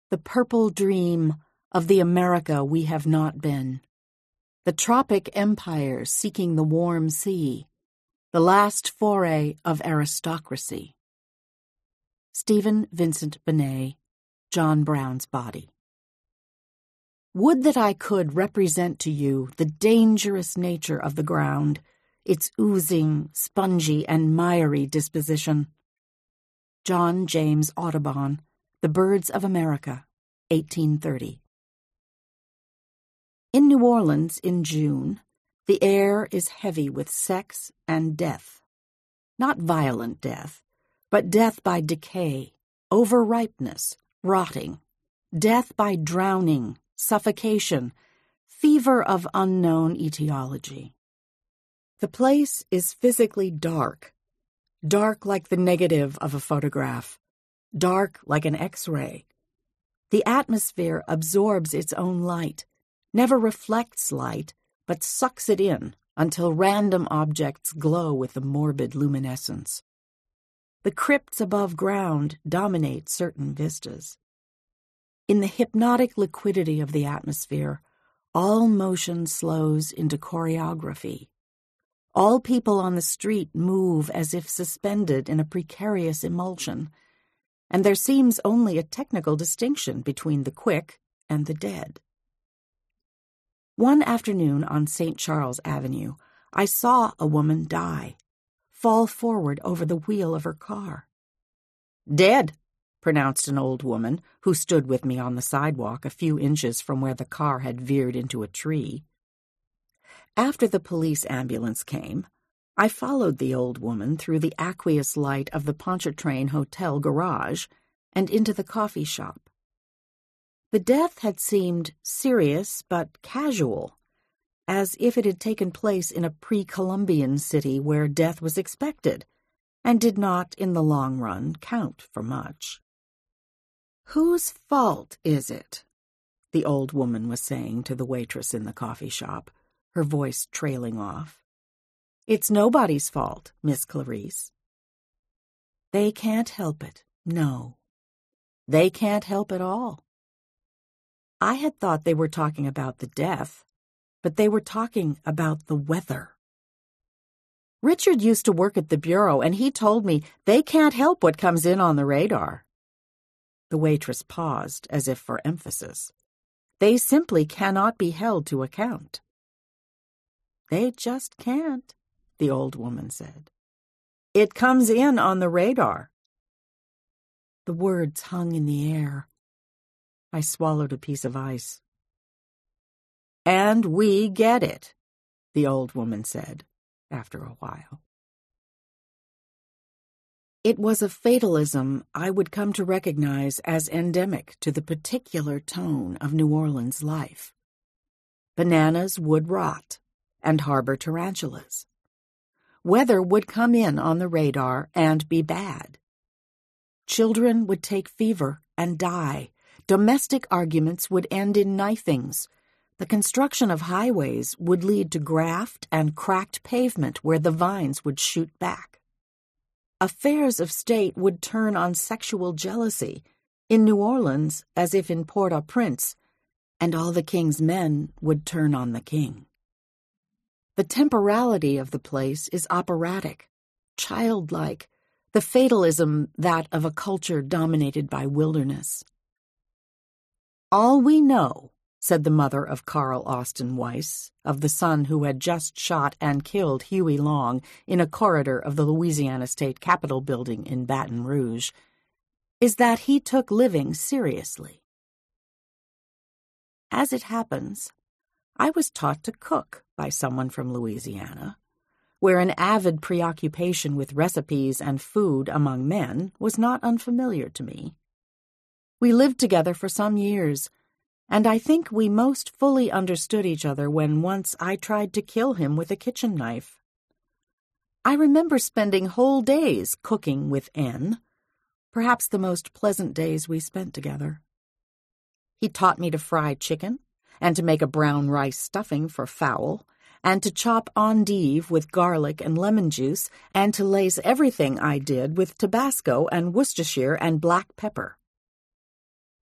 the purple dream of the America we have not been, the tropic empires seeking the warm sea, the last foray of aristocracy. Stephen Vincent Benet, John Brown's Body. Would that I could represent to you the dangerous nature of the ground, its oozing, spongy, and miry disposition. John James Audubon, The Birds of America, 1830. In New Orleans in June, the air is heavy with sex and death. Not violent death, but death by decay, overripeness, rotting, death by drowning, suffocation, fever of unknown etiology. The place is physically dark, dark like the negative of a photograph, dark like an X-ray. The atmosphere absorbs its own light, never reflects light, but sucks it in until random objects glow with a morbid luminescence. The crypts above ground dominate certain vistas. In the hypnotic liquidity of the atmosphere, all motion slows into choreography. All people on the street move as if suspended in a precarious emulsion, and there seems only a technical distinction between the quick and the dead. One afternoon on St. Charles Avenue, I saw a woman die, fall forward over the wheel of her car. "Dead," pronounced an old woman who stood with me on the sidewalk a few inches from where the car had veered into a tree. After the police ambulance came, I followed the old woman through the aqueous light of the Pontchartrain Hotel garage and into the coffee shop. The death had seemed serious but casual, as if it had taken place in a pre-Columbian city where death was expected and did not, in the long run, count for much. "Whose fault is it?" the old woman was saying to the waitress in the coffee shop, her voice trailing off. "It's nobody's fault, Miss Clarice." "They can't help it, no. They can't help it all." I had thought they were talking about the death, but they were talking about the weather. "Richard used to work at the Bureau, and he told me they can't help what comes in on the radar." The waitress paused, as if for emphasis. "They simply cannot be held to account." "They just can't," the old woman said. "It comes in on the radar." The words hung in the air. I swallowed a piece of ice. "And we get it," the old woman said, after a while. It was a fatalism I would come to recognize as endemic to the particular tone of New Orleans life. Bananas would rot and harbor tarantulas. Weather would come in on the radar and be bad. Children would take fever and die. Domestic arguments would end in knifings. The construction of highways would lead to graft and cracked pavement where the vines would shoot back. Affairs of state would turn on sexual jealousy, in New Orleans as if in Port-au-Prince, and all the king's men would turn on the king. The temporality of the place is operatic, childlike, the fatalism that of a culture dominated by wilderness. "All we know," said the mother of Carl Austin Weiss, of the son who had just shot and killed Huey Long in a corridor of the Louisiana State Capitol building in Baton Rouge, "is that he took living seriously." As it happens, I was taught to cook by someone from Louisiana, where an avid preoccupation with recipes and food among men was not unfamiliar to me. We lived together for some years, and I think we most fully understood each other when once I tried to kill him with a kitchen knife. I remember spending whole days cooking with N, perhaps the most pleasant days we spent together. He taught me to fry chicken, and to make a brown rice stuffing for fowl, and to chop endive with garlic and lemon juice, and to lace everything I did with Tabasco and Worcestershire and black pepper.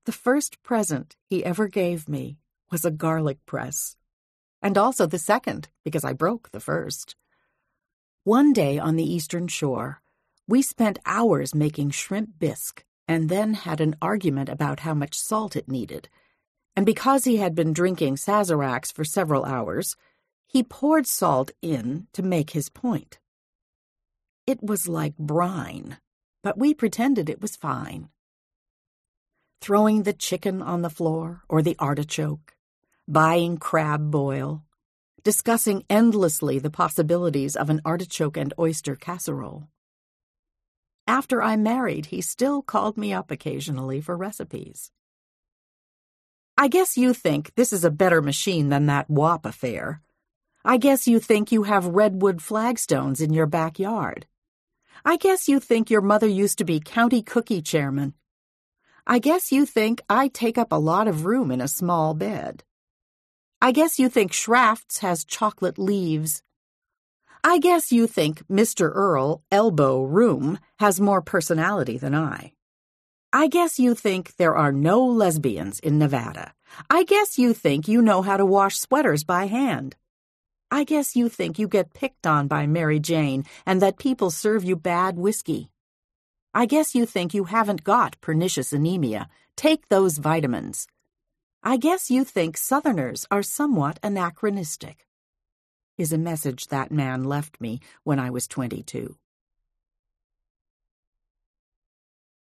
The first present he ever gave me was a garlic press, and also the second, because I broke the first. One day on the Eastern Shore, we spent hours making shrimp bisque and then had an argument about how much salt it needed. And because he had been drinking Sazeracs for several hours, he poured salt in to make his point. It was like brine, but we pretended it was fine. Throwing the chicken on the floor or the artichoke, buying crab boil, discussing endlessly the possibilities of an artichoke and oyster casserole. After I married, he still called me up occasionally for recipes. I guess you think this is a better machine than that WAP affair. I guess you think you have redwood flagstones in your backyard. I guess you think your mother used to be county cookie chairman. I guess you think I take up a lot of room in a small bed. I guess you think Schrafft's has chocolate leaves. I guess you think Mr. Earl, Elbow Room, has more personality than I. I guess you think there are no lesbians in Nevada. I guess you think you know how to wash sweaters by hand. I guess you think you get picked on by Mary Jane and that people serve you bad whiskey. I guess you think you haven't got pernicious anemia. Take those vitamins. I guess you think Southerners are somewhat anachronistic, is a message that man left me when I was 22.